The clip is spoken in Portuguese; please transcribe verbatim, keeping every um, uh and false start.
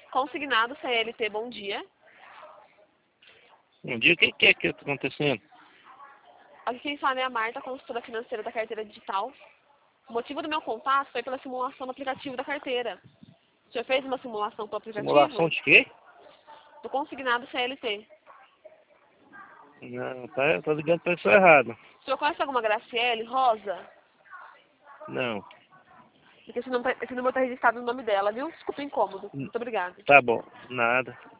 Consignado C L T, bom dia. Bom dia, o que, que é que está acontecendo? Aqui quem fala é a Marta, consultora financeira da carteira digital. O motivo do meu contato foi pela simulação do aplicativo da carteira. O senhor fez uma simulação pelo aplicativo? Simulação de quê? Do consignado C L T. Não, tá, tá ligando para pessoa errada. O senhor conhece alguma Graciele Rosa? Não. Porque esse número está registrado no nome dela, viu? Desculpa o incômodo. Muito obrigada. Tá bom, nada.